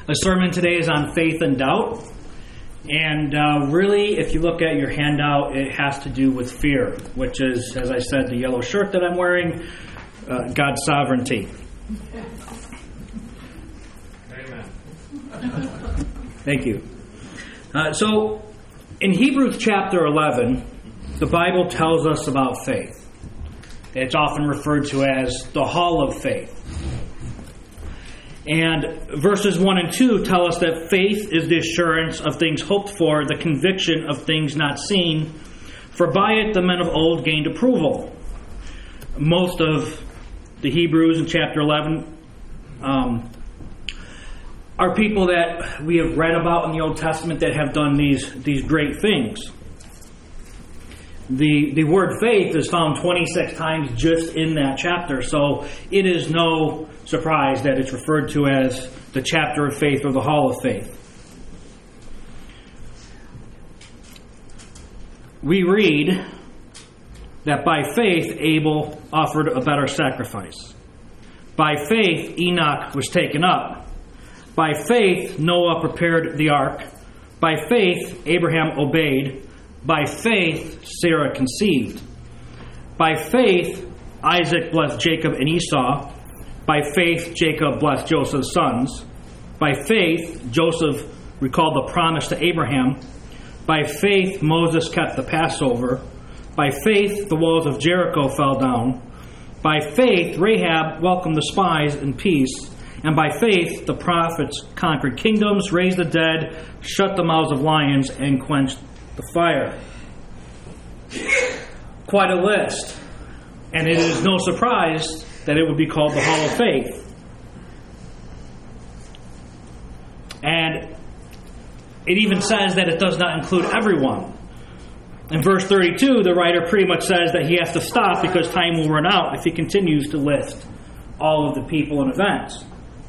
The sermon today is on faith and doubt. And really, if you look at your handout, it has to do with fear, which is, as I said, the yellow shirt that I'm wearing, God's sovereignty. Amen. Thank you. So, in Hebrews chapter 11, the Bible tells us about faith. It's often referred to as the hall of faith. And verses 1 and 2 tell us that faith is the assurance of things hoped for, the conviction of things not seen, for by it the men of old gained approval. Most of the Hebrews in chapter 11 are people that we have read about in the Old Testament that have done these great things. The word faith is found 26 times just in that chapter, so it is no surprise that it's referred to as the chapter of faith or the hall of faith. We read that by faith Abel offered a better sacrifice. By faith Enoch was taken up. By faith Noah prepared the ark. By faith Abraham obeyed. By faith Sarah conceived. By faith Isaac blessed Jacob and Esau. By faith Jacob blessed Joseph's sons. By faith Joseph recalled the promise to Abraham. By faith Moses kept the Passover. By faith the walls of Jericho fell down. By faith Rahab welcomed the spies in peace. And by faith the prophets conquered kingdoms, raised the dead, shut the mouths of lions, and quenched the fire. Quite a list. And it is no surprise that it would be called the Hall of Faith. And it even says that it does not include everyone. In verse 32, the writer pretty much says that he has to stop because time will run out if he continues to list all of the people and events.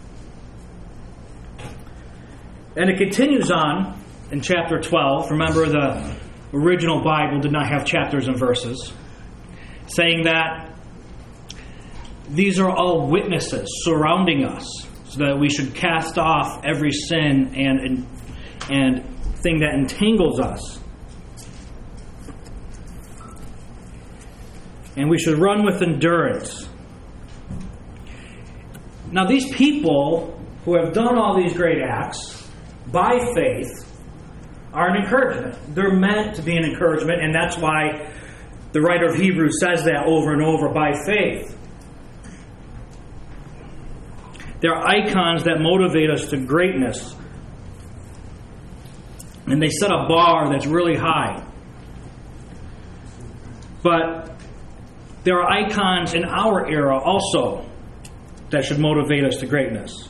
And it continues on in chapter 12. Remember, the original Bible did not have chapters and verses, saying that these are all witnesses surrounding us, so that we should cast off every sin and thing that entangles us. And we should run with endurance. Now, these people who have done all these great acts by faith are an encouragement. They're meant to be an encouragement, and that's why the writer of Hebrews says that over and over, by faith. They're icons that motivate us to greatness. And they set a bar that's really high. But there are icons in our era also that should motivate us to greatness.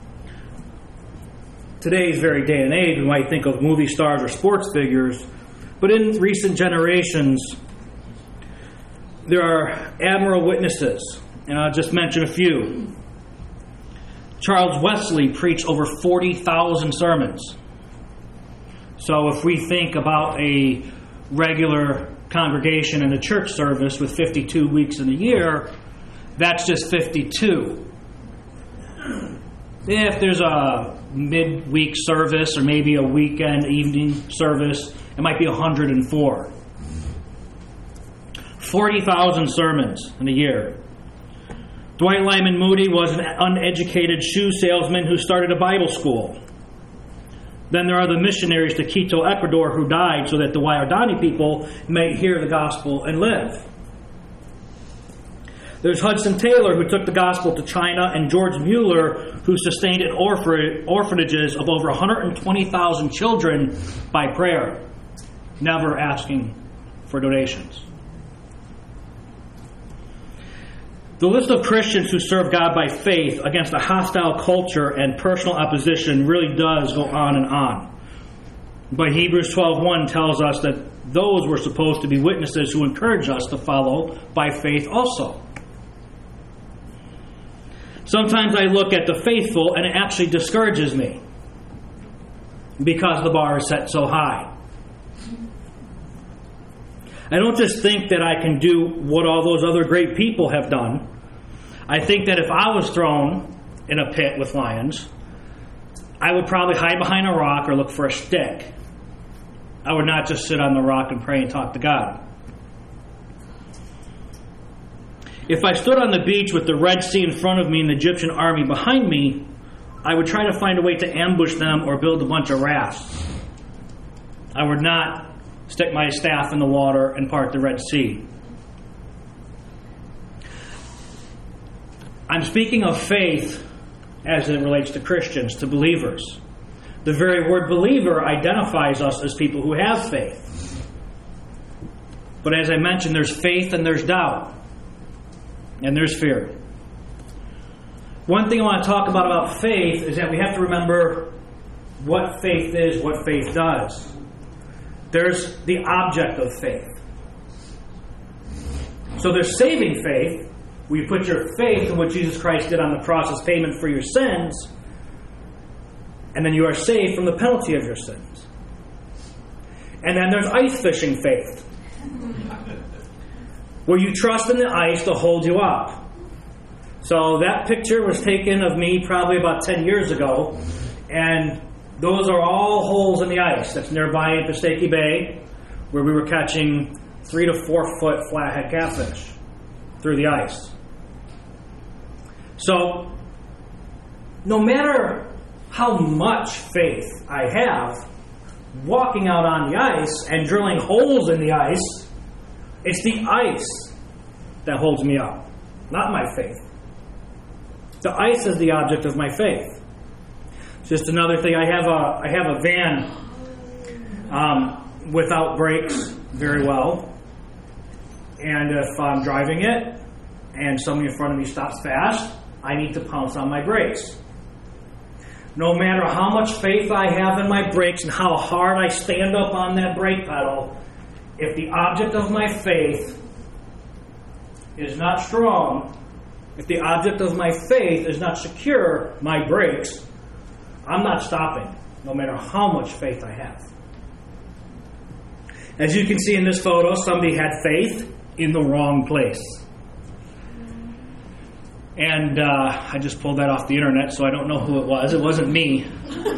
Today's very day and age, we might think of movie stars or sports figures, but in recent generations, there are admirable witnesses, and I'll just mention a few. Charles Wesley preached over 40,000 sermons. So if we think about a regular congregation in a church service with 52 weeks in a year, that's just 52. If there's a midweek service or maybe a weekend evening service, it might be 104. 40,000 sermons in a year. Dwight Lyman Moody was an uneducated shoe salesman who started a Bible school. Then there are the missionaries to Quito, Ecuador, who died so that the Waodani people may hear the gospel and live. There's Hudson Taylor, who took the gospel to China, and George Mueller, who sustained orphanages of over 120,000 children by prayer, never asking for donations. The list of Christians who serve God by faith against a hostile culture and personal opposition really does go on and on. But Hebrews 12:1 tells us that those were supposed to be witnesses who encourage us to follow by faith also. Sometimes I look at the faithful and it actually discourages me because the bar is set so high. I don't just think that I can do what all those other great people have done. I think that if I was thrown in a pit with lions, I would probably hide behind a rock or look for a stick. I would not just sit on the rock and pray and talk to God. If I stood on the beach with the Red Sea in front of me and the Egyptian army behind me, I would try to find a way to ambush them or build a bunch of rafts. I would not stick my staff in the water and part the Red Sea. I'm speaking of faith as it relates to Christians, to believers. The very word believer identifies us as people who have faith. But as I mentioned, there's faith and there's doubt. And there's fear. One thing I want to talk about faith is that we have to remember what faith is, what faith does. There's the object of faith. So there's saving faith, where you put your faith in what Jesus Christ did on the cross as payment for your sins, and then you are saved from the penalty of your sins. And then there's ice fishing faith, where you trust in the ice to hold you up. So that picture was taken of me probably about 10 years ago, and those are all holes in the ice. That's nearby in Pisteki Bay, where we were catching 3 to 4 foot flathead catfish through the ice. So, no matter how much faith I have, walking out on the ice and drilling holes in the ice, it's the ice that holds me up, not my faith. The ice is the object of my faith. Just another thing, I have a van without brakes very well. And if I'm driving it and somebody in front of me stops fast, I need to pounce on my brakes. No matter how much faith I have in my brakes and how hard I stand up on that brake pedal, if the object of my faith is not strong, if the object of my faith is not secure, my brakes, I'm not stopping, no matter how much faith I have. As you can see in this photo, somebody had faith in the wrong place. And I just pulled that off the internet, so I don't know who it was. It wasn't me.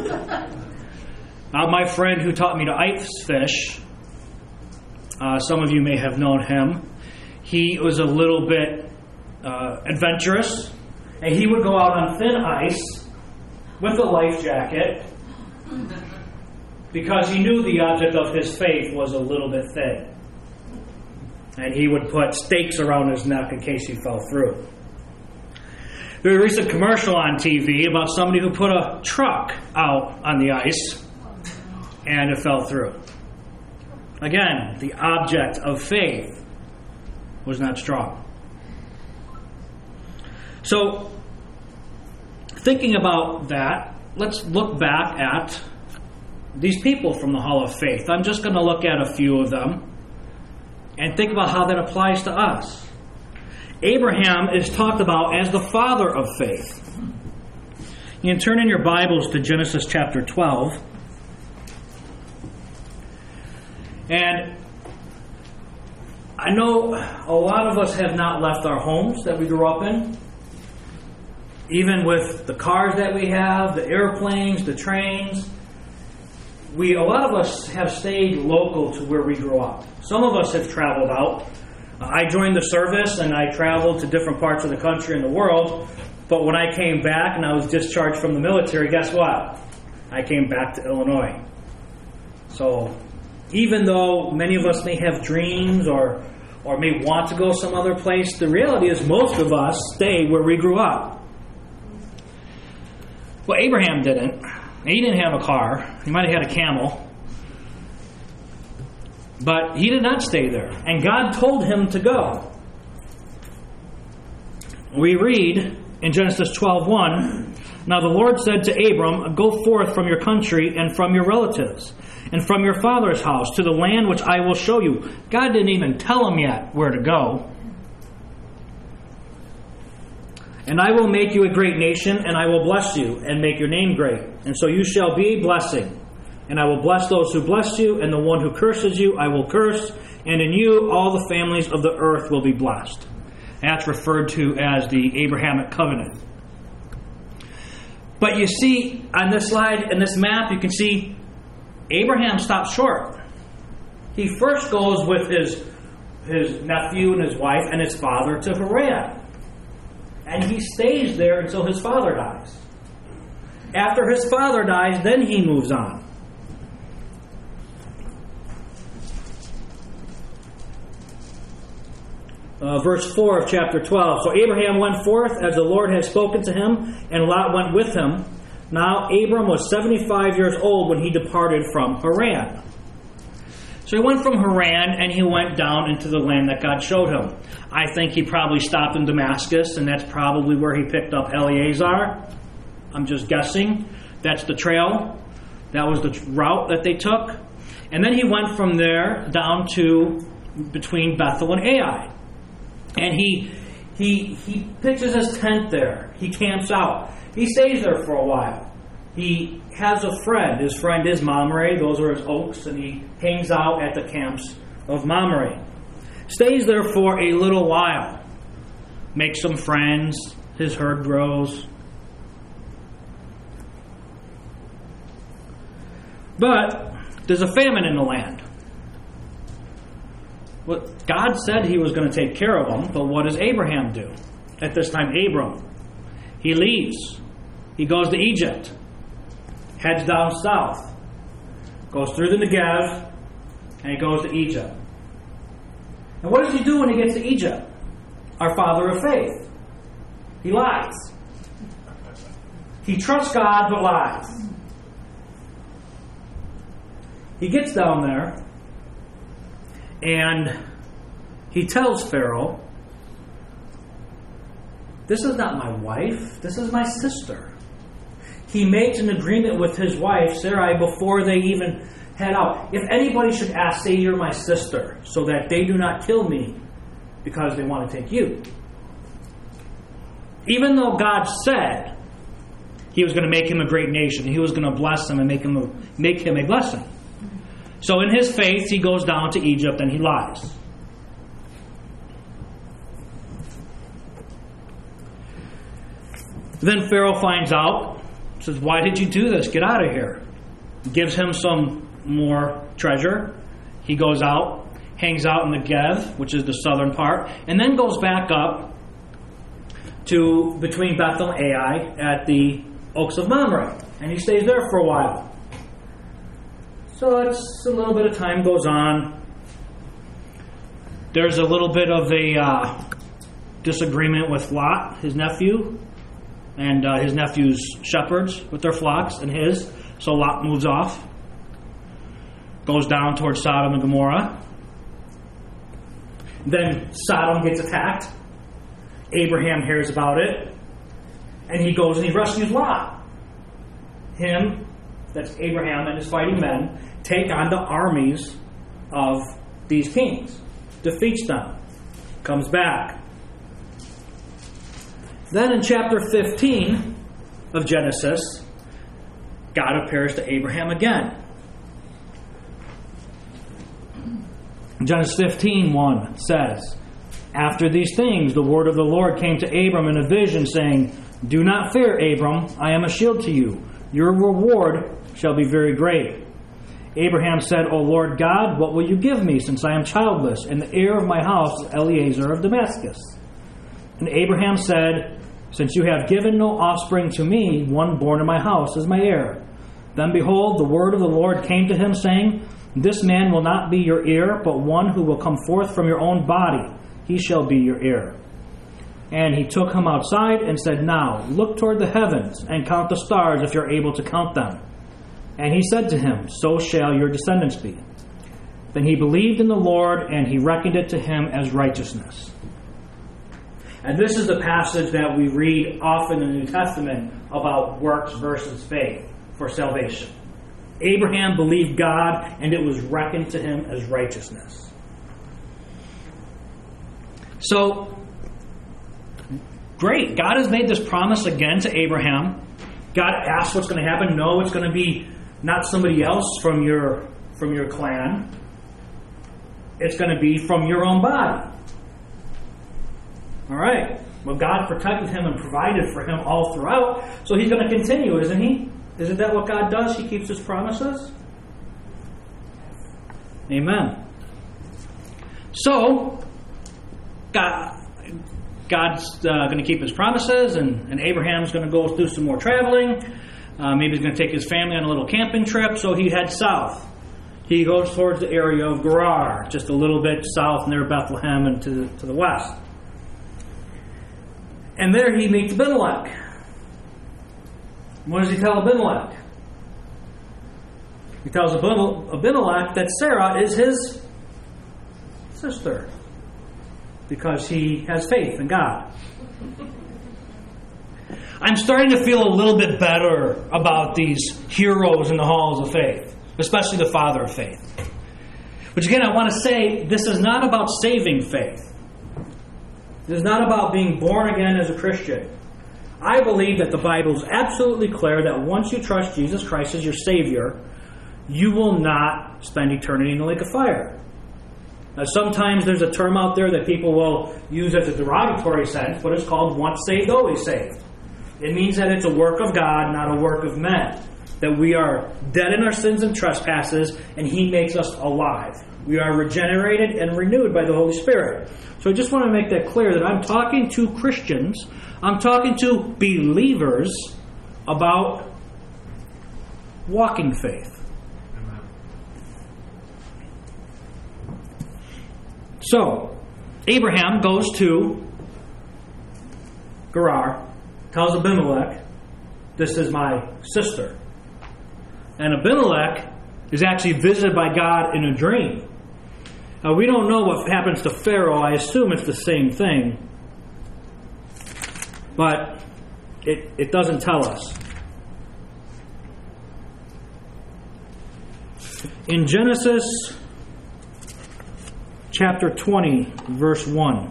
My friend who taught me to ice fish, some of you may have known him. He was a little bit adventurous, and he would go out on thin ice with a life jacket because he knew the object of his faith was a little bit thin. And he would put stakes around his neck in case he fell through. There was a recent commercial on TV about somebody who put a truck out on the ice and it fell through. Again, the object of faith was not strong. So, thinking about that, let's look back at these people from the Hall of Faith. I'm just going to look at a few of them and think about how that applies to us. Abraham is talked about as the father of faith. You can turn in your Bibles to Genesis chapter 12. And I know a lot of us have not left our homes that we grew up in. Even with the cars that we have, the airplanes, the trains, a lot of us have stayed local to where we grew up. Some of us have traveled out. I joined the service and I traveled to different parts of the country and the world. But when I came back and I was discharged from the military, guess what? I came back to Illinois. So even though many of us may have dreams or may want to go some other place, the reality is most of us stay where we grew up. Well, Abraham didn't. He didn't have a car. He might have had a camel. But he did not stay there. And God told him to go. We read in Genesis 12:1, "Now the Lord said to Abram, go forth from your country and from your relatives and from your father's house to the land which I will show you." God didn't even tell him yet where to go. "And I will make you a great nation, and I will bless you, and make your name great. And so you shall be a blessing. And I will bless those who bless you, and the one who curses you I will curse. And in you all the families of the earth will be blessed." That's referred to as the Abrahamic covenant. But you see, on this slide, in this map, you can see Abraham stops short. He first goes with his nephew and his wife and his father to Haran. And he stays there until his father dies. After his father dies, then he moves on. Verse 4 of chapter 12. So Abraham went forth as the Lord had spoken to him, and Lot went with him. Now Abram was 75 years old when he departed from Haran. So he went from Haran and he went down into the land that God showed him. I think he probably stopped in Damascus, and that's probably where he picked up Eliezer. I'm just guessing. That's the trail. That was the route that they took. And then he went from there down to between Bethel and Ai. And he pitches his tent there. He camps out. He stays there for a while. He has a friend. His friend is Mamre. Those are his oaks. And he hangs out at the camps of Mamre. Stays there for a little while. Makes some friends. His herd grows. But there's a famine in the land. Well, God said he was going to take care of them, but what does Abraham do? At this time, Abram, he leaves. He goes to Egypt. Heads down south. Goes through the Negev, and he goes to Egypt. And what does he do when he gets to Egypt? Our father of faith. He lies. He trusts God, but lies. He gets down there, and he tells Pharaoh, "This is not my wife, this is my sister." He makes an agreement with his wife, Sarai, before they even head out. If anybody should ask, say you're my sister, so that they do not kill me because they want to take you. Even though God said he was going to make him a great nation, he was going to bless him and make him a blessing. So in his faith, he goes down to Egypt and he lies. Then Pharaoh finds out, says, "Why did you do this? Get out of here." Gives him some more treasure. He goes out, hangs out in the Negev, which is the southern part, and then goes back up to between Bethel and Ai at the Oaks of Mamre. And he stays there for a while. So it's a little bit of time goes on. There's a little bit of a disagreement with Lot, his nephew, and his nephew's shepherds with their flocks and his. So Lot moves off, goes down towards Sodom and Gomorrah. Then Sodom gets attacked. Abraham hears about it, and he goes and he rescues Lot. Him, that's Abraham and his fighting men, take on the armies of these kings, defeats them, comes back. Then in chapter 15 of Genesis, God appears to Abraham again. Genesis 15:1 says, "After these things, the word of the Lord came to Abram in a vision, saying, 'Do not fear, Abram, I am a shield to you. Your reward shall be very great.' Abraham said, 'O Lord God, what will you give me, since I am childless, and the heir of my house is Eliezer of Damascus?' And Abraham said, 'Since you have given no offspring to me, one born in my house is my heir.' Then behold, the word of the Lord came to him, saying, 'This man will not be your heir, but one who will come forth from your own body. He shall be your heir.' And he took him outside and said, 'Now look toward the heavens and count the stars if you're able to count them.' And he said to him, 'So shall your descendants be.' Then he believed in the Lord, and he reckoned it to him as righteousness." And this is the passage that we read often in the New Testament about works versus faith for salvation. Abraham believed God, and it was reckoned to him as righteousness. So, great. God has made this promise again to Abraham. God asks what's going to happen. No, it's going to be not somebody else from your clan. It's going to be from your own body. All right. Well, God protected him and provided for him all throughout, so he's going to continue, isn't he? Isn't that what God does? He keeps his promises? Amen. So, God's going to keep his promises, and Abraham's going to go do some more traveling. Maybe he's going to take his family on a little camping trip, so he heads south. He goes towards the area of Gerar, just a little bit south near Bethlehem and to the west. And there he meets Abimelech. What does he tell Abimelech? He tells Abimelech that Sarah is his sister, because he has faith in God. I'm starting to feel a little bit better about these heroes in the halls of faith, especially the father of faith. Which again, I want to say, this is not about saving faith. It is not about being born again as a Christian. I believe that the Bible is absolutely clear that once you trust Jesus Christ as your Savior, you will not spend eternity in the lake of fire. Now, sometimes there's a term out there that people will use as a derogatory sense, but it's called once saved, always saved. It means that it's a work of God, not a work of men. That we are dead in our sins and trespasses, and He makes us alive. We are regenerated and renewed by the Holy Spirit. So I just want to make that clear that I'm talking to Christians, I'm talking to believers about walking faith. So, Abraham goes to Gerar, tells Abimelech, this is my sister. And Abimelech is actually visited by God in a dream. Now, we don't know what happens to Pharaoh. I assume it's the same thing. But it doesn't tell us. In Genesis chapter 20, verse 1.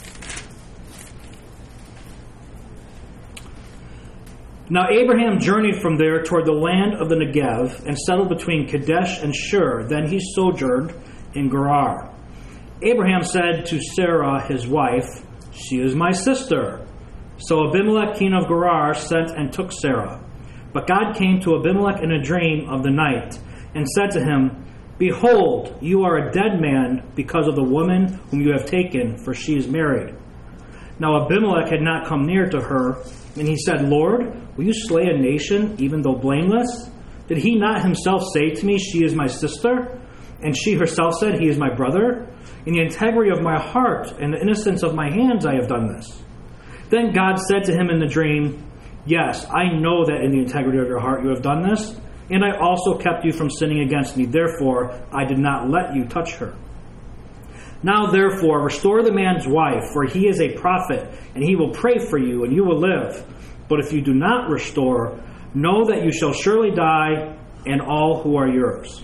Now Abraham journeyed from there toward the land of the Negev and settled between Kadesh and Shur. Then he sojourned in Gerar. Abraham said to Sarah, his wife, she is my sister. So Abimelech, king of Gerar, sent and took Sarah. But God came to Abimelech in a dream of the night and said to him, behold, you are a dead man because of the woman whom you have taken, for she is married. Now Abimelech had not come near to her, and he said, Lord, will you slay a nation even though blameless? Did he not himself say to me, she is my sister? And she herself said, he is my brother? In the integrity of my heart and the innocence of my hands I have done this. Then God said to him in the dream, yes, I know that in the integrity of your heart you have done this, and I also kept you from sinning against me. Therefore, I did not let you touch her. Now, therefore, restore the man's wife, for he is a prophet, and he will pray for you, and you will live. But if you do not restore, know that you shall surely die, and all who are yours.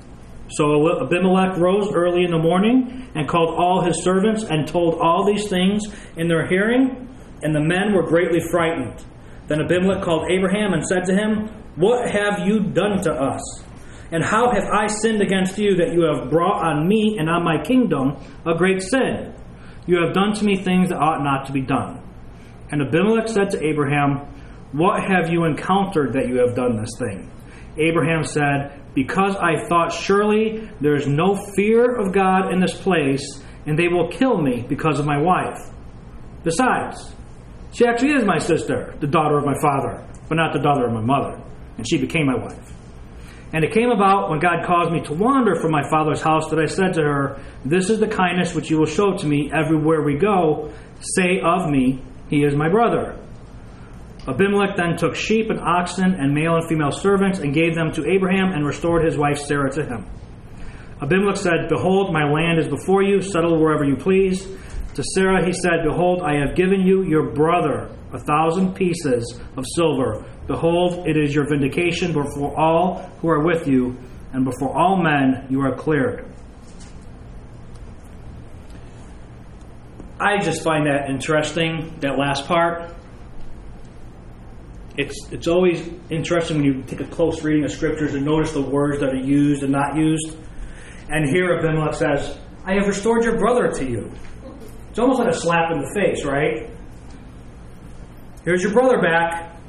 So Abimelech rose early in the morning and called all his servants and told all these things in their hearing, and the men were greatly frightened. Then Abimelech called Abraham and said to him, what have you done to us? And how have I sinned against you that you have brought on me and on my kingdom a great sin? You have done to me things that ought not to be done. And Abimelech said to Abraham, what have you encountered that you have done this thing? Abraham said, because I thought surely there is no fear of God in this place, and they will kill me because of my wife. Besides, she actually is my sister, the daughter of my father, but not the daughter of my mother, and she became my wife. And it came about when God caused me to wander from my father's house that I said to her, this is the kindness which you will show to me everywhere we go. Say of me, he is my brother. Abimelech then took sheep and oxen and male and female servants and gave them to Abraham and restored his wife Sarah to him. Abimelech said, behold, my land is before you. Settle wherever you please. To Sarah he said, behold, I have given you your brother 1,000 pieces of silver. Behold, it is your vindication before all who are with you, and before all men you are cleared. I just find that interesting, that last part. It's always interesting when you take a close reading of scriptures and notice the words that are used and not used. And here Abimelech says, I have restored your brother to you. It's almost like a slap in the face, right? Here's your brother back.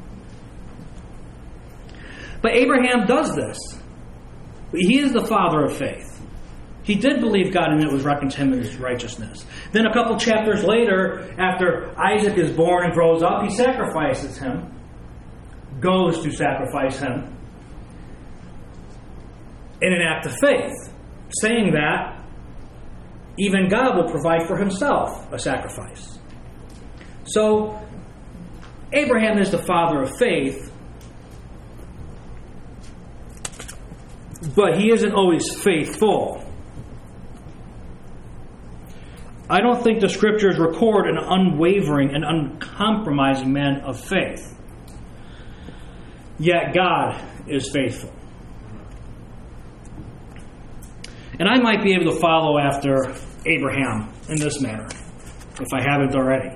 But Abraham does this. He is the father of faith. He did believe God, and it was reckoned to him as righteousness. Then a couple chapters later, after Isaac is born and grows up, he sacrifices him. Goes to sacrifice him in an act of faith, saying that even God will provide for himself a sacrifice. So, Abraham is the father of faith, but he isn't always faithful. I don't think the Scriptures record an unwavering and uncompromising man of faith. Yet God is faithful. And I might be able to follow after Abraham in this manner, if I haven't already.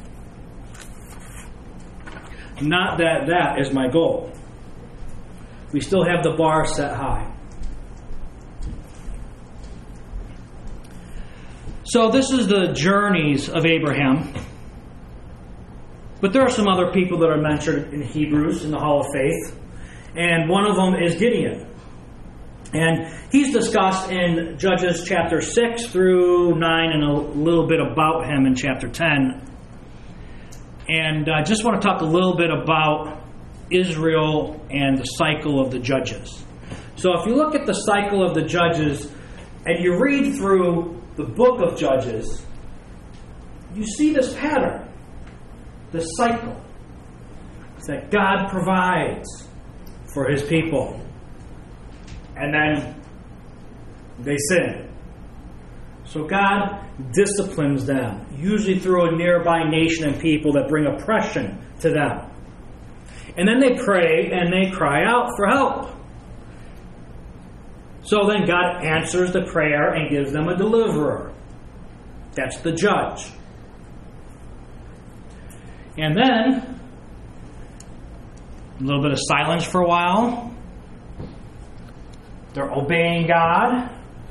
Not that that is my goal. We still have the bar set high. So this is the journeys of Abraham. But there are some other people that are mentioned in Hebrews in the Hall of Faith. And one of them is Gideon. And he's discussed in Judges chapter 6 through 9 and a little bit about him in chapter 10. And I just want to talk a little bit about Israel and the cycle of the Judges. So if you look at the cycle of the Judges and you read through the book of Judges, you see this pattern, this cycle. It's that God provides for his people. And then they sin. So God disciplines them, usually through a nearby nation and people that bring oppression to them. And then they pray and they cry out for help. So then God answers the prayer and gives them a deliverer. That's the judge. And then a little bit of silence for a while. They're obeying God.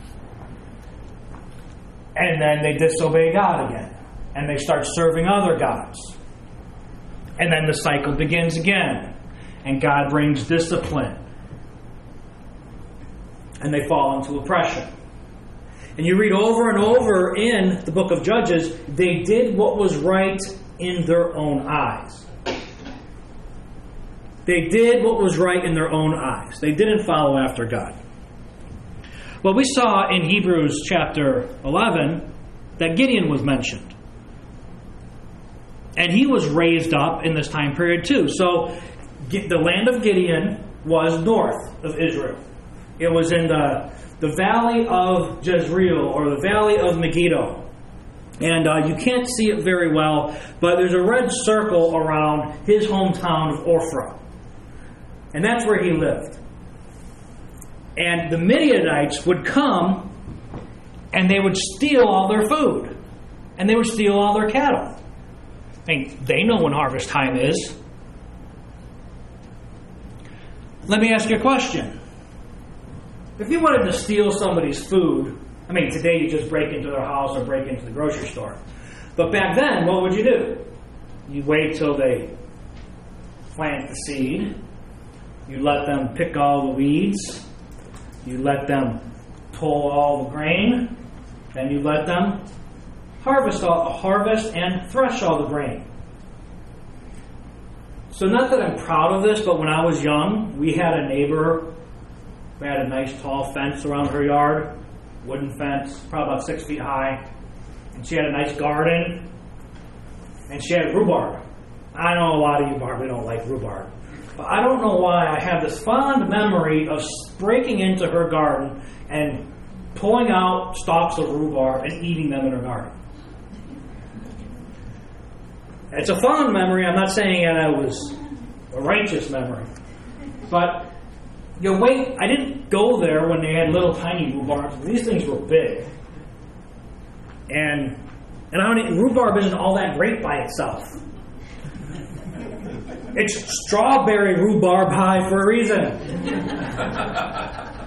And then they disobey God again. And they start serving other gods. And then the cycle begins again. And God brings discipline. And they fall into oppression. And you read over and over in the book of Judges, they did what was right in their own eyes. They did what was right in their own eyes. They didn't follow after God. Well, we saw in Hebrews chapter 11 that Gideon was mentioned. And he was raised up in this time period too. So the land of Gideon was north of Israel. It was in the valley of Jezreel, or the valley of Megiddo. And you can't see it very well, but there's a red circle around his hometown of Ophrah. And that's where he lived. And the Midianites would come and they would steal all their food. And they would steal all their cattle. I mean, they know when harvest time is. Let me ask you a question. If you wanted to steal somebody's food, I mean, today you just break into their house or break into the grocery store. But back then, what would you do? You wait till they plant the seed. You let them pick all the weeds. You let them pull all the grain. Then you let them harvest and thresh all the grain. So not that I'm proud of this, but when I was young, we had a neighbor who had a nice tall fence around her yard. Wooden fence, probably about 6 feet high. And she had a nice garden. And she had rhubarb. I know a lot of you probably don't like rhubarb. But I don't know why I have this fond memory of breaking into her garden and pulling out stalks of rhubarb and eating them in her garden. It's a fond memory. I'm not saying that it was a righteous memory. But you wait, I didn't go there when they had little tiny rhubarbs. These things were big. And I mean, rhubarb isn't all that great by itself. It's strawberry rhubarb high for a reason.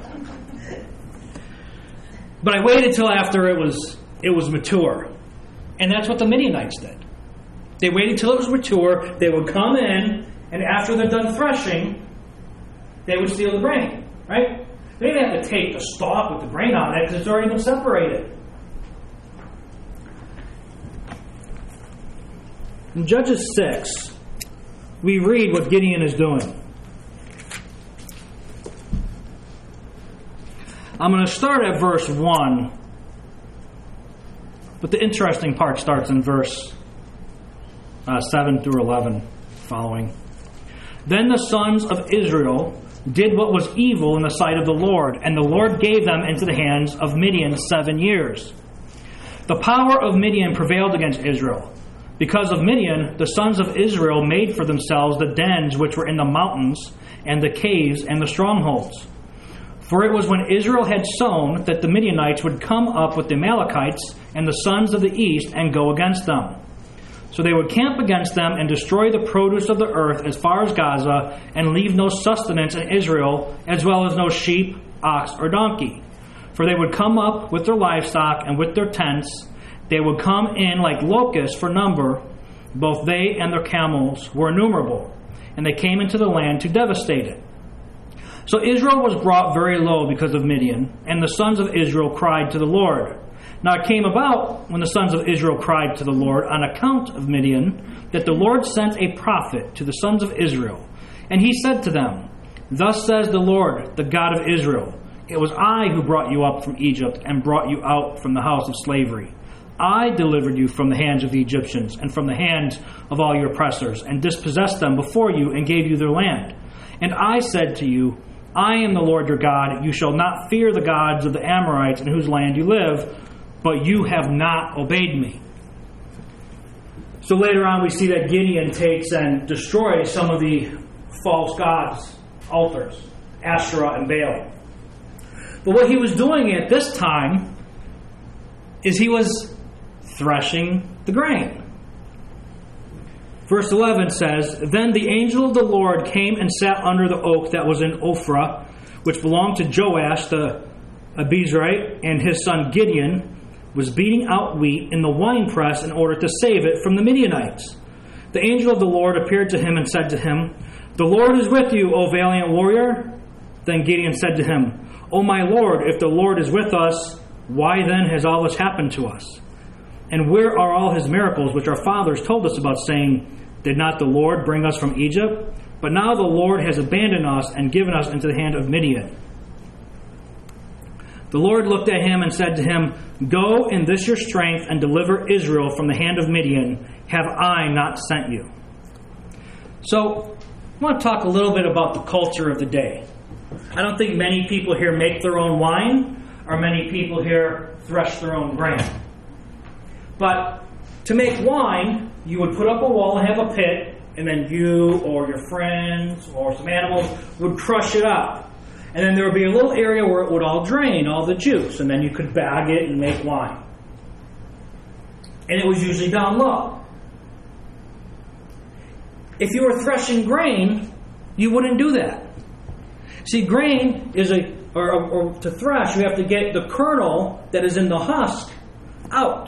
But I waited till after it was mature. And that's what the Midianites did. They waited till it was mature. They would come in, and after they're done threshing, they would steal the grain. Right? They didn't have to take the stalk with the grain on it because it's already been separated. In Judges 6, we read what Gideon is doing. I'm going to start at verse 1, but the interesting part starts in verse 7 through 11 following. Then the sons of Israel did what was evil in the sight of the Lord, and the Lord gave them into the hands of Midian 7 years. The power of Midian prevailed against Israel. Because of Midian, the sons of Israel made for themselves the dens which were in the mountains, and the caves, and the strongholds. For it was when Israel had sown that the Midianites would come up with the Amalekites and the sons of the east and go against them. So they would camp against them and destroy the produce of the earth as far as Gaza, and leave no sustenance in Israel, as well as no sheep, ox, or donkey. For they would come up with their livestock and with their tents. They would come in like locusts for number. Both they and their camels were innumerable. And they came into the land to devastate it. So Israel was brought very low because of Midian, and the sons of Israel cried to the Lord. Now it came about, when the sons of Israel cried to the Lord on account of Midian, that the Lord sent a prophet to the sons of Israel. And he said to them, Thus says the Lord, the God of Israel, It was I who brought you up from Egypt and brought you out from the house of slavery. I delivered you from the hands of the Egyptians and from the hands of all your oppressors, and dispossessed them before you and gave you their land. And I said to you, I am the Lord your God. You shall not fear the gods of the Amorites in whose land you live, but you have not obeyed me. So later on we see that Gideon takes and destroys some of the false gods' altars, Asherah and Baal. But what he was doing at this time is he was threshing the grain. Verse 11 says, Then the angel of the Lord came and sat under the oak that was in Ophrah, which belonged to Joash the Abiezrite, and his son Gideon was beating out wheat in the winepress in order to save it from the Midianites. The angel of the Lord appeared to him and said to him, The Lord is with you, O valiant warrior. Then Gideon said to him, O my Lord, if the Lord is with us, why then has all this happened to us? And where are all his miracles which our fathers told us about, saying, Did not the Lord bring us from Egypt? But now the Lord has abandoned us and given us into the hand of Midian. The Lord looked at him and said to him, Go in this your strength and deliver Israel from the hand of Midian. Have I not sent you? So, I want to talk a little bit about the culture of the day. I don't think many people here make their own wine, or many people here thresh their own grain. But to make wine, you would put up a wall and have a pit, and then you or your friends or some animals would crush it up. And then there would be a little area where it would all drain, all the juice, and then you could bag it and make wine. And it was usually down low. If you were threshing grain, you wouldn't do that. See, grain is or to thresh, you have to get the kernel that is in the husk out.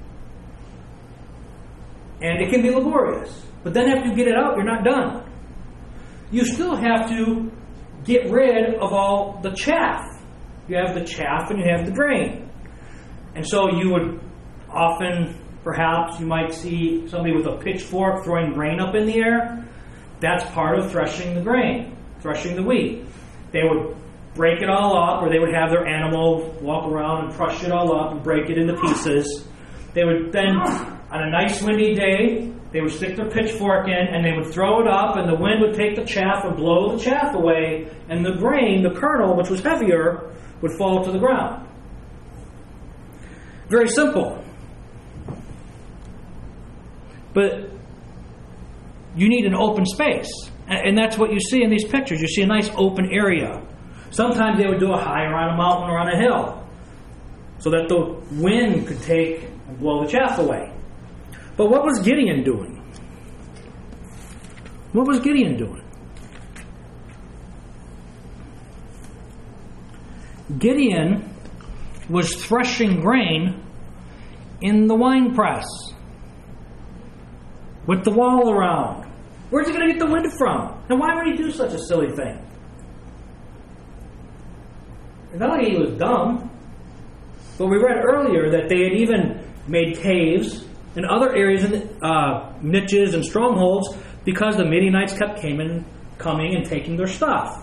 And it can be laborious. But then after you get it out, you're not done. You still have to get rid of all the chaff. You have the chaff and you have the grain. And so you would often, perhaps, you might see somebody with a pitchfork throwing grain up in the air. That's part of threshing the grain, threshing the wheat. They would break it all up, or they would have their animal walk around and crush it all up and break it into pieces. They would then, on a nice windy day, they would stick their pitchfork in and they would throw it up, and the wind would take the chaff and blow the chaff away, and the grain, the kernel, which was heavier, would fall to the ground. Very simple. But you need an open space. And that's what you see in these pictures. You see a nice open area. Sometimes they would do it higher on a mountain or on a hill, so that the wind could take and blow the chaff away. But what was Gideon doing? What was Gideon doing? Gideon was threshing grain in the wine press with the wall around. Where's he going to get the wind from? And why would he do such a silly thing? It's not like he was dumb. But we read earlier that they had even made caves and other areas, niches and strongholds, because the Midianites kept coming and taking their stuff.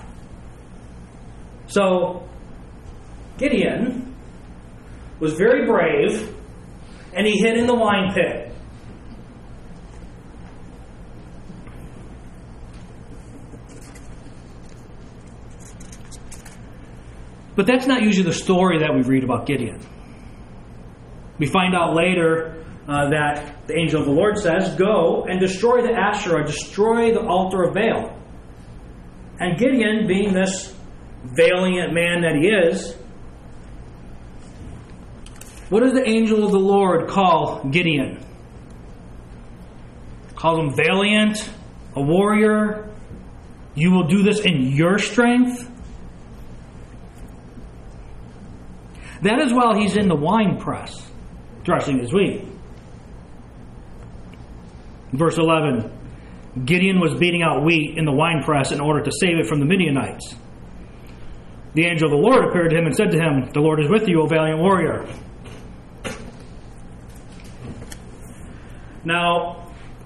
So Gideon was very brave, and he hid in the wine pit. But that's not usually the story that we read about Gideon. We find out later that the angel of the Lord says, "Go and destroy the Asherah, destroy the altar of Baal." And Gideon, being this valiant man that he is, what does the angel of the Lord call Gideon? Calls him valiant, a warrior. You will do this in your strength. That is while he's in the wine press, threshing his wheat. Verse 11, Gideon was beating out wheat in the wine press in order to save it from the Midianites. The angel of the Lord appeared to him and said to him, "The Lord is with you, O valiant warrior." Now,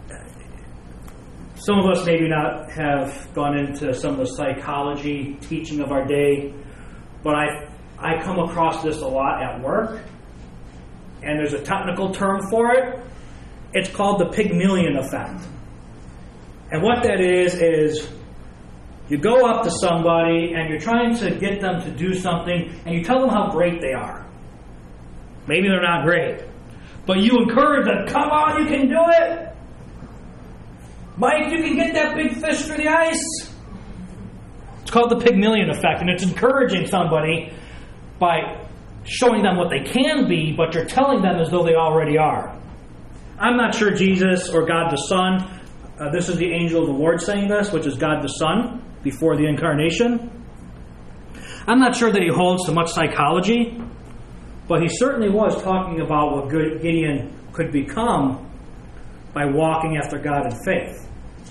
some of us maybe not have gone into some of the psychology teaching of our day, but I come across this a lot at work, and there's a technical term for it. It's called the Pygmalion effect. And what that is you go up to somebody and you're trying to get them to do something, and you tell them how great they are. Maybe they're not great, but you encourage them. Come on, you can do it. Mike, you can get that big fish through the ice. It's called the Pygmalion effect, and it's encouraging somebody by showing them what they can be, but you're telling them as though they already are. I'm not sure Jesus or God the Son, this is the angel of the Lord saying this, which is God the Son, before the incarnation. I'm not sure that he holds to much psychology, but he certainly was talking about what Gideon could become by walking after God in faith.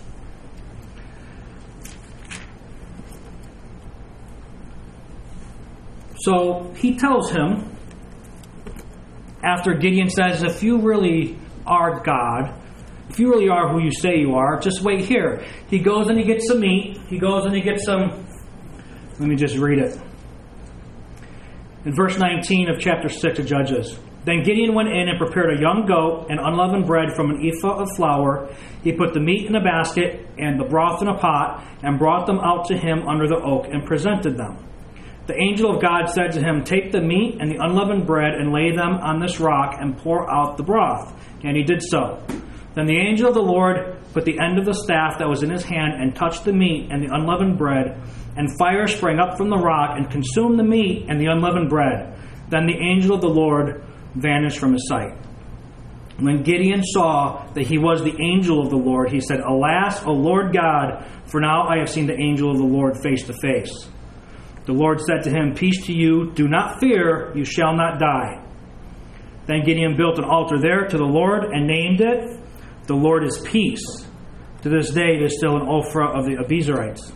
So he tells him, after Gideon says, if you really are God, if you really are who you say you are, just wait here. He goes and he gets some meat. He goes and he gets some... Let me just read it. In verse 19 of chapter 6 of Judges. Then Gideon went in and prepared a young goat and unleavened bread from an ephah of flour. He put the meat in a basket and the broth in a pot and brought them out to him under the oak and presented them. The angel of God said to him, "Take the meat and the unleavened bread and lay them on this rock and pour out the broth." And he did so. Then the angel of the Lord put the end of the staff that was in his hand and touched the meat and the unleavened bread, and fire sprang up from the rock and consumed the meat and the unleavened bread. Then the angel of the Lord vanished from his sight. When Gideon saw that he was the angel of the Lord, he said, "Alas, O Lord God, for now I have seen the angel of the Lord face to face." The Lord said to him, "Peace to you, do not fear, you shall not die." Then Gideon built an altar there to the Lord and named it, "The Lord is Peace." To this day it is still an Ophrah of the Abiezrites.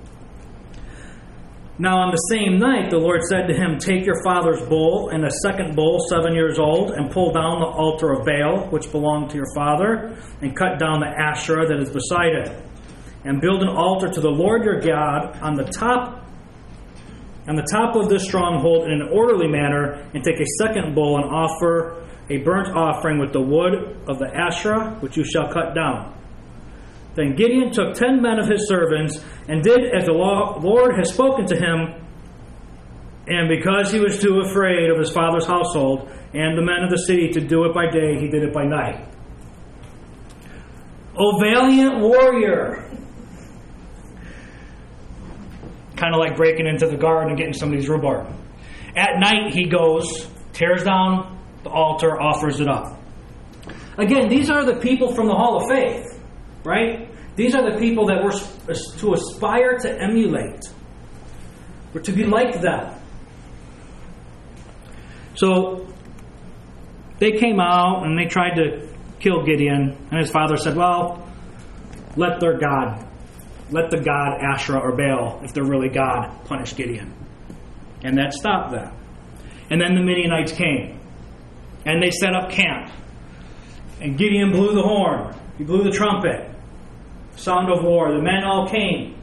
Now on the same night the Lord said to him, "Take your father's bull and a second bull 7 years old, and pull down the altar of Baal, which belonged to your father, and cut down the Asherah that is beside it. And build an altar to the Lord your God on the top of this stronghold in an orderly manner, and take a second bull and offer a burnt offering with the wood of the Asherah, which you shall cut down." Then Gideon took 10 men of his servants and did as the Lord had spoken to him. And because he was too afraid of his father's household and the men of the city to do it by day, he did it by night. O valiant warrior! Kind of like breaking into the garden and getting somebody's rhubarb. At night he goes, tears down the altar, offers it up. Again, these are the people from the Hall of Faith, right? These are the people that we're to aspire to emulate. We're to be like them. So they came out and they tried to kill Gideon. And his father said, well, let the god Asherah or Baal, if they're really God, punish Gideon. And that stopped that. And then the Midianites came. And they set up camp. And Gideon blew the horn. He blew the trumpet. Sound of war. The men all came.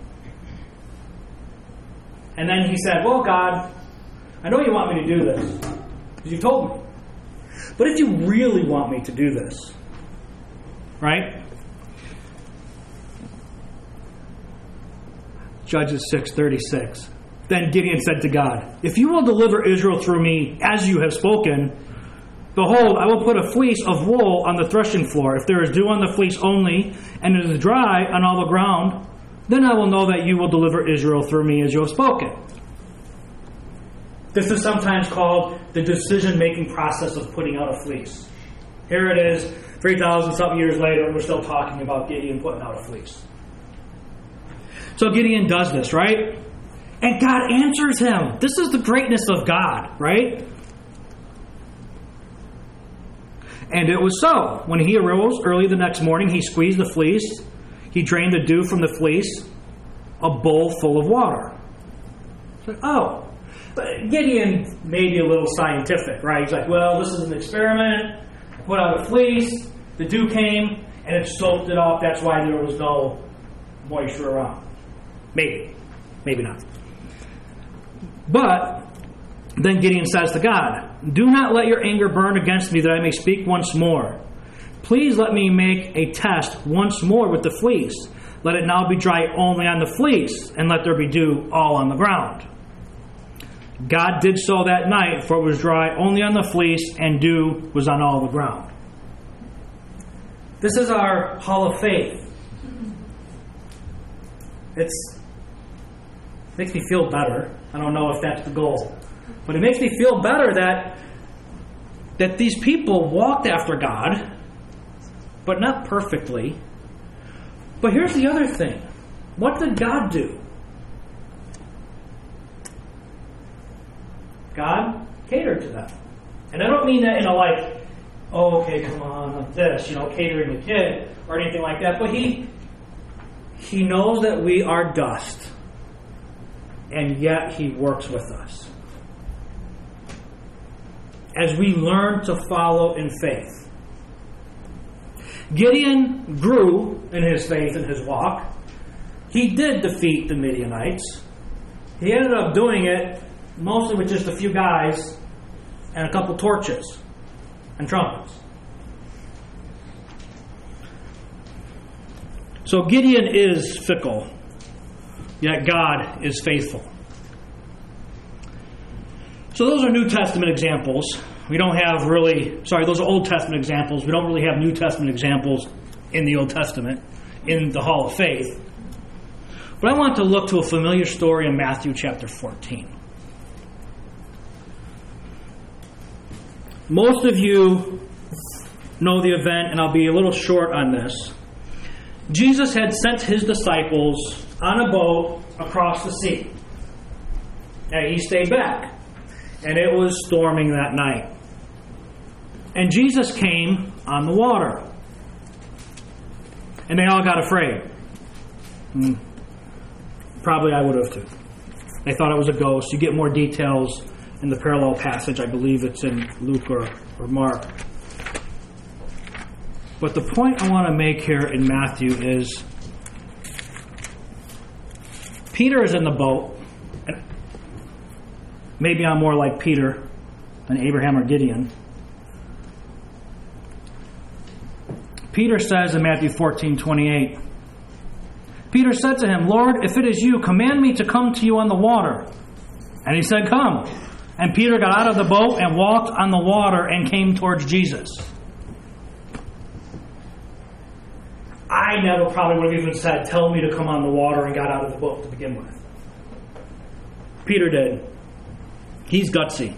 And then he said, well, God, I know you want me to do this, because you told me. But if you really want me to do this, right? Judges 6:36. Then Gideon said to God, if you will deliver Israel through me as you have spoken, behold, I will put a fleece of wool on the threshing floor. If there is dew on the fleece only, and it is dry on all the ground, then I will know that you will deliver Israel through me as you have spoken. This is sometimes called the decision-making process of putting out a fleece. Here it is, 3,000-something years later, and we're still talking about Gideon putting out a fleece. So Gideon does this, right? And God answers him. This is the greatness of God, right? And it was so. When he arose early the next morning, he squeezed the fleece. He drained the dew from the fleece, a bowl full of water. So, oh, but Gideon may be a little scientific, right? He's like, well, this is an experiment. I put out a fleece, the dew came, and it soaked it up. That's why there was no moisture around. Maybe. Maybe not. But then Gideon says to God, do not let your anger burn against me that I may speak once more. Please let me make a test once more with the fleece. Let it now be dry only on the fleece, and let there be dew all on the ground. God did so that night, for it was dry only on the fleece, and dew was on all the ground. This is our hall of faith. It makes me feel better. I don't know if that's the goal. But it makes me feel better that these people walked after God, but not perfectly. But here's the other thing. What did God do? God catered to them. And I don't mean that in a like, oh, okay, come on, like this, catering a kid or anything like that. But He knows that we are dust. And yet He works with us. As we learn to follow in faith. Gideon grew in his faith and his walk. He did defeat the Midianites. He ended up doing it mostly with just a few guys and a couple torches and trumpets. So Gideon is fickle, yet God is faithful. So those are New Testament examples. We don't have those are Old Testament examples. We don't really have New Testament examples in the Old Testament, in the Hall of Faith. But I want to look to a familiar story in Matthew chapter 14. Most of you know the event, and I'll be a little short on this. Jesus had sent His disciples on a boat across the sea. And He stayed back. And it was storming that night. And Jesus came on the water. And they all got afraid. Probably I would have too. They thought it was a ghost. You get more details in the parallel passage. I believe it's in Luke or Mark. But the point I want to make here in Matthew is Peter is in the boat. Maybe I'm more like Peter than Abraham or Gideon. Peter says in Matthew 14:28, Peter said to Him, Lord, if it is you, command me to come to you on the water. And He said, come. And Peter got out of the boat and walked on the water and came towards Jesus. I never probably would have even said, tell me to come on the water, and got out of the boat to begin with. Peter did. He's gutsy.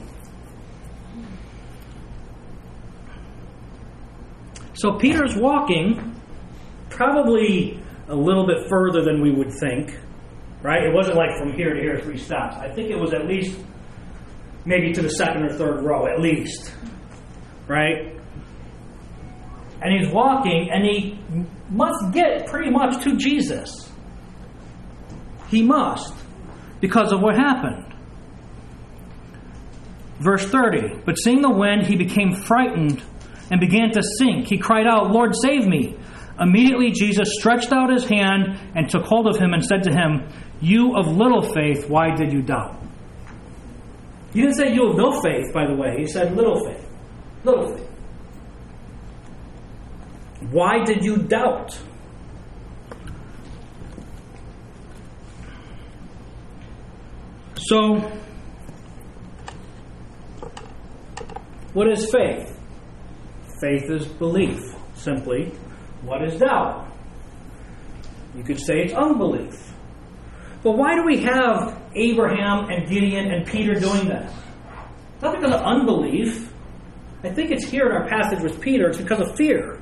So Peter's walking probably a little bit further than we would think, right? It wasn't like from here to here 3 steps. I think it was at least maybe to the second or third row, at least. right? And he's walking, and he must get pretty much to Jesus. He must, because of what happened. Verse 30, but seeing the wind, he became frightened and began to sink. He cried out, Lord, save me. Immediately Jesus stretched out his hand and took hold of him and said to him, you of little faith, why did you doubt? He didn't say you of no faith, by the way. He said little faith. Little faith. Why did you doubt? So, what is faith? Faith is belief, simply. What is doubt? You could say it's unbelief. But why do we have Abraham and Gideon and Peter doing this? Not because of unbelief. I think it's here in our passage with Peter. It's because of fear.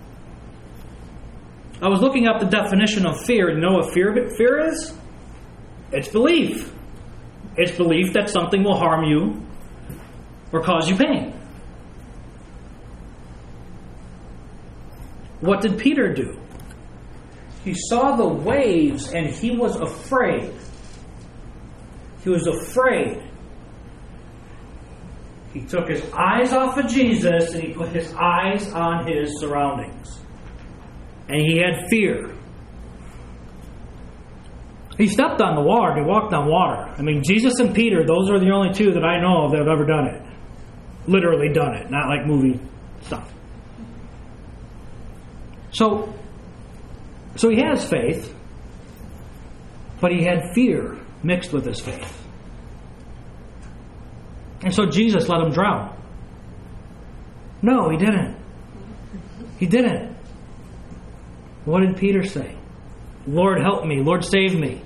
I was looking up the definition of fear. You know what fear is? It's belief. It's belief that something will harm you or cause you pain. What did Peter do? He saw the waves and he was afraid. He was afraid. He took his eyes off of Jesus and he put his eyes on his surroundings. And he had fear. He stepped on the water. He walked on water. I mean, Jesus and Peter, those are the only two that I know of that have ever done it. Literally done it. Not like movie stuff. So he has faith, but he had fear mixed with his faith. And so Jesus let him drown. No, he didn't. He didn't. What did Peter say? Lord, help me. Lord, save me.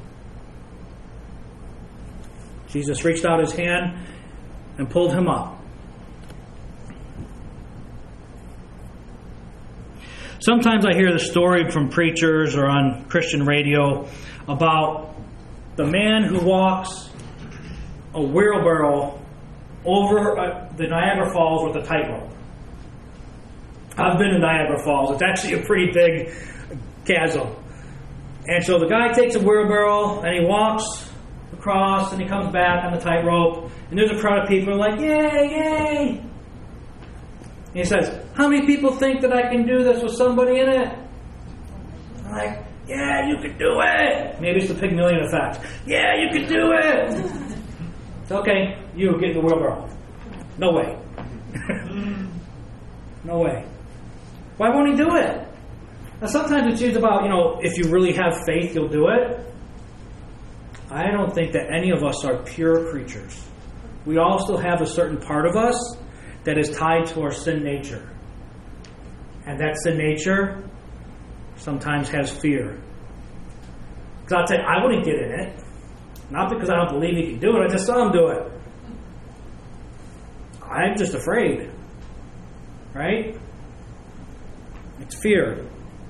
Jesus reached out his hand and pulled him up. Sometimes I hear the story from preachers or on Christian radio about the man who walks a wheelbarrow over the Niagara Falls with a tightrope. I've been to Niagara Falls. It's actually a pretty big chasm. And so the guy takes a wheelbarrow and he walks across and he comes back on the tightrope. And there's a crowd of people like, yay, yay. And he says, how many people think that I can do this with somebody in it? I'm like, yeah, you can do it. Maybe it's the Pygmalion effect. Yeah, you can do it. Okay, you get in the wheelbarrow. No way. No way. Why won't he do it? Now sometimes it's used about, if you really have faith, you'll do it. I don't think that any of us are pure creatures. We all still have a certain part of us that is tied to our sin nature. And that sin nature sometimes has fear. Because I'll tell you, I wouldn't get in it. Not because I don't believe he can do it. I just saw him do it. I'm just afraid. Right? It's fear.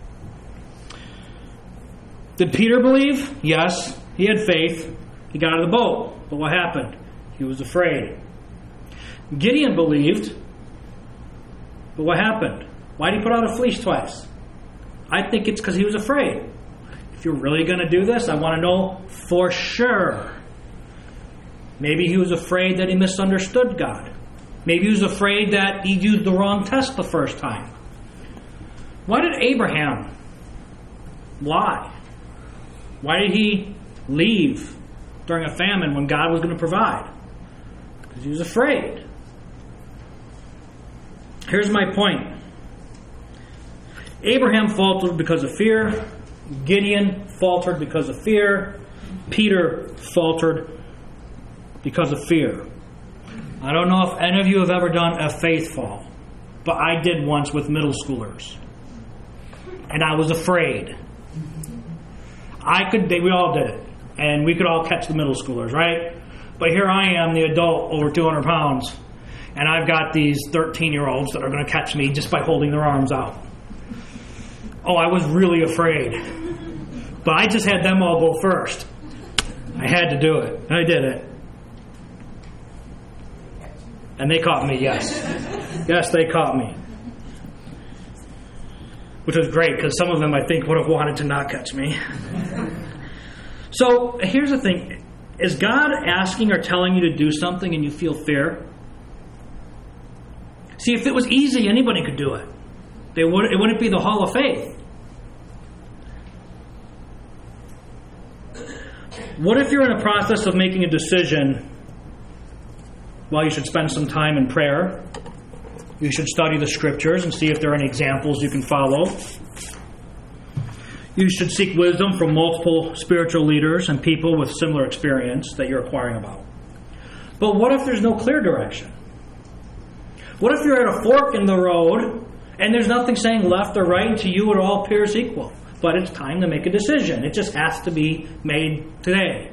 Did Peter believe? Yes. He had faith. He got out of the boat. But what happened? He was afraid. Gideon believed. But what happened? Why did he put out a fleece twice? I think it's because he was afraid. If you're really going to do this, I want to know for sure. Maybe he was afraid that he misunderstood God. Maybe he was afraid that he used the wrong test the first time. Why did Abraham lie? Why did he leave during a famine when God was going to provide? Because he was afraid. Here's my point. Abraham faltered because of fear. Gideon faltered because of fear. Peter faltered because of fear. I don't know if any of you have ever done a faith fall, but I did once with middle schoolers. And I was afraid. We all did it. And we could all catch the middle schoolers, right? But here I am, the adult, over 200 pounds. And I've got these 13-year-olds that are going to catch me just by holding their arms out. Oh, I was really afraid. But I just had them all go first. I had to do it. And I did it. And they caught me, yes. Yes, they caught me. Which was great, because some of them, I think, would have wanted to not catch me. So, here's the thing. Is God asking or telling you to do something and you feel fear? See, if it was easy, anybody could do it. It wouldn't be the hall of faith. What if you're in a process of making a decision? Well, you should spend some time in prayer. You should study the scriptures and see if there are any examples you can follow. You should seek wisdom from multiple spiritual leaders and people with similar experience that you're inquiring about. But what if there's no clear direction? What if you're at a fork in the road and there's nothing saying left or right, and to you it all appears equal? But it's time to make a decision. It just has to be made today.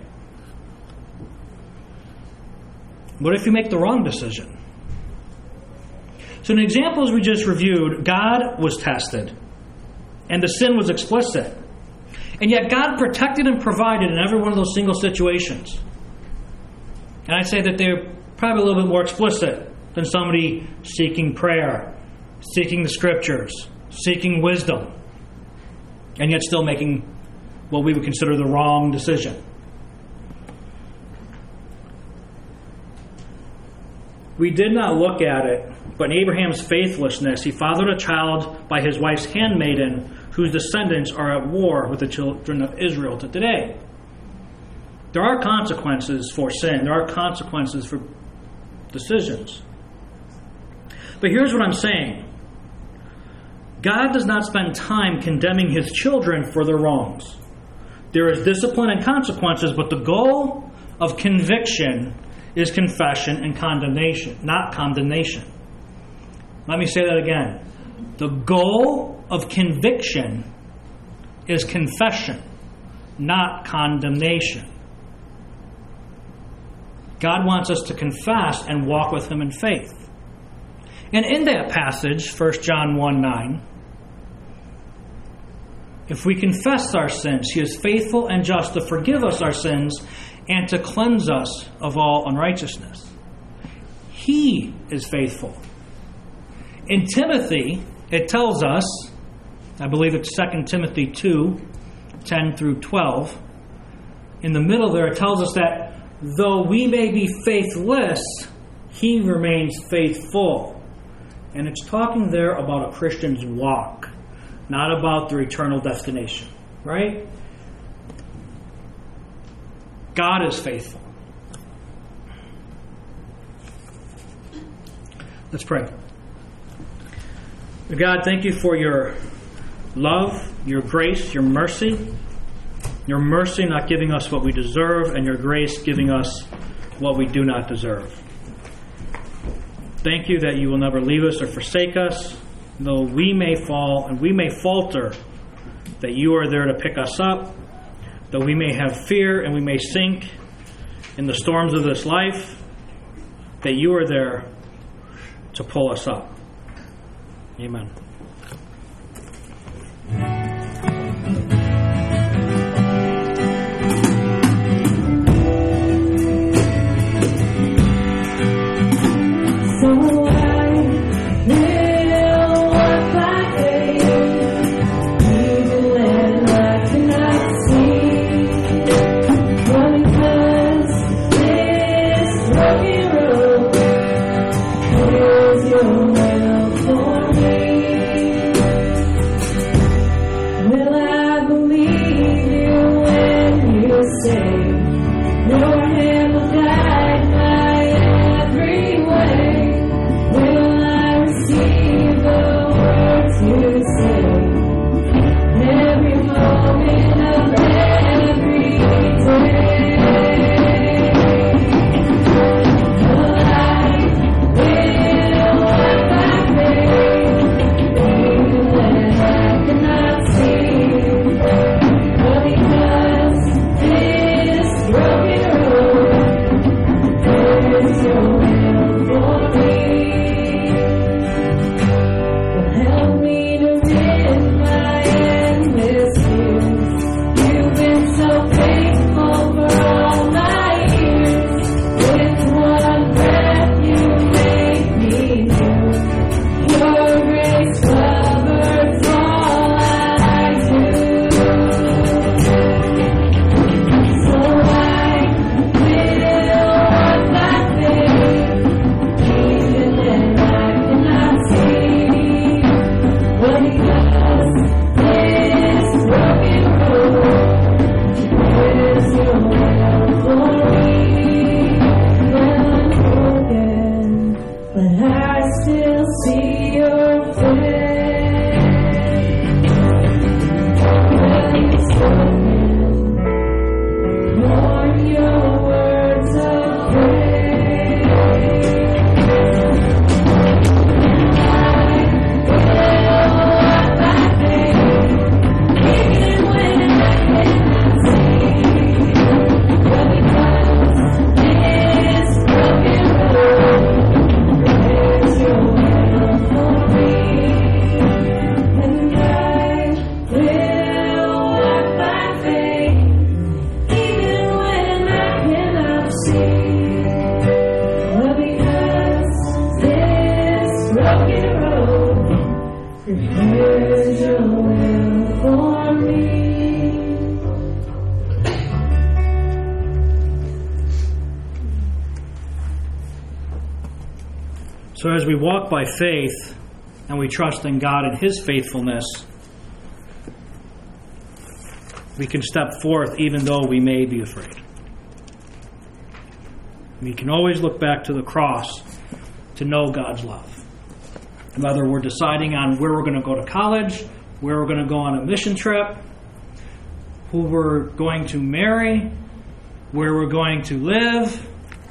What if you make the wrong decision? So in the examples we just reviewed, God was tested. And the sin was explicit. And yet God protected and provided in every one of those single situations. And I'd say that they're probably a little bit more explicit than somebody seeking prayer, seeking the scriptures, seeking wisdom, and yet still making what we would consider the wrong decision. We did not look at it, but in Abraham's faithlessness, he fathered a child by his wife's handmaiden, whose descendants are at war with the children of Israel to today. There are consequences for sin. There are consequences for decisions. But here's what I'm saying. God does not spend time condemning his children for their wrongs. There is discipline and consequences, but the goal of conviction is confession and condemnation, not condemnation. Let me say that again. The goal of conviction is confession, not condemnation. God wants us to confess and walk with him in faith. And in that passage, 1 John 1:9, if we confess our sins, he is faithful and just to forgive us our sins and to cleanse us of all unrighteousness. He is faithful. In Timothy, it tells us, I believe it's 2 Timothy 2:10 through 12. In the middle there, it tells us that though we may be faithless, he remains faithful. And it's talking there about a Christian's walk, not about their eternal destination. Right? God is faithful. Let's pray. God, thank you for your love, your grace, your mercy. Your mercy not giving us what we deserve, and your grace giving us what we do not deserve. Thank you that you will never leave us or forsake us, though we may fall and we may falter, that you are there to pick us up, though we may have fear and we may sink in the storms of this life, that you are there to pull us up. Amen. So as we walk by faith and we trust in God and His faithfulness, we can step forth even though we may be afraid. We can always look back to the cross to know God's love. Whether we're deciding on where we're going to go to college, where we're going to go on a mission trip, who we're going to marry, where we're going to live.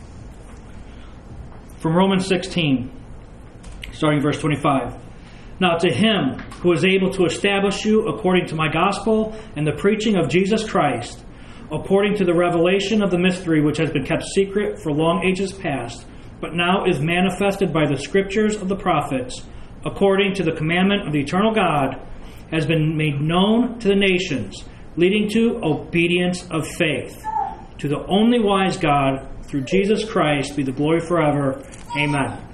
From Romans 16, starting verse 25. Now to Him who is able to establish you according to my gospel and the preaching of Jesus Christ, according to the revelation of the mystery which has been kept secret for long ages past, but now is manifested by the scriptures of the prophets, according to the commandment of the eternal God, has been made known to the nations, leading to obedience of faith. To the only wise God, through Jesus Christ, be the glory forever. Amen.